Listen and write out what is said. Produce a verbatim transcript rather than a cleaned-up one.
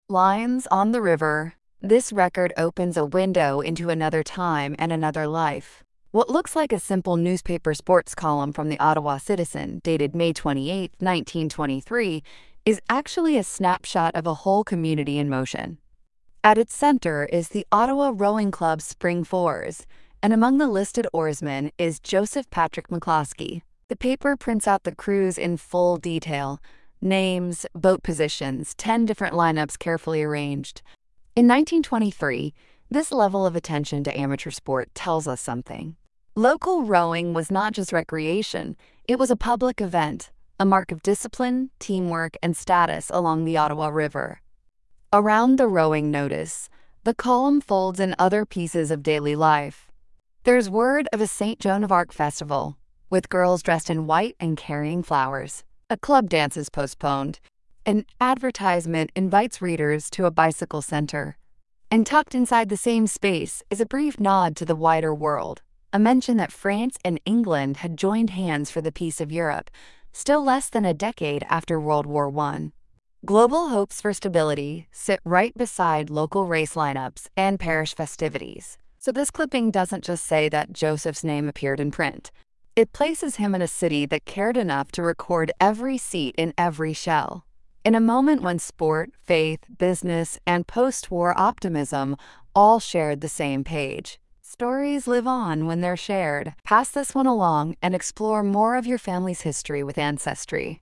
Lines on the River. This record opens a window into another time and another life. What looks like a simple newspaper sports column from the Ottawa Citizen, dated May twenty-eighth, nineteen twenty-three, is actually a snapshot of a whole community in motion. At its center is the Ottawa Rowing Club Spring Fours, and among the listed oarsmen is Joseph Patrick McCloskey. The paper prints out the crews in full detail: names, boat positions, ten different lineups carefully arranged. In nineteen twenty-three, this level of attention to amateur sport tells us something. Local rowing was not just recreation, it was a public event, a mark of discipline, teamwork, and status along the Ottawa River. Around the rowing notice, the column folds in other pieces of daily life. There's word of a Saint Joan of Arc festival, with girls dressed in white and carrying flowers. A club dance is postponed. An advertisement invites readers to a bicycle center. And tucked inside the same space is a brief nod to the wider world, a mention that France and England had joined hands for the peace of Europe, still less than a decade after World War One. Global hopes for stability sit right beside local race lineups and parish festivities. So this clipping doesn't just say that Joseph's name appeared in print. It places him in a city that cared enough to record every seat in every shell. In a moment when sport, faith, business, and post-war optimism all shared the same page. Stories live on when they're shared. Pass this one along and explore more of your family's history with Ancestry.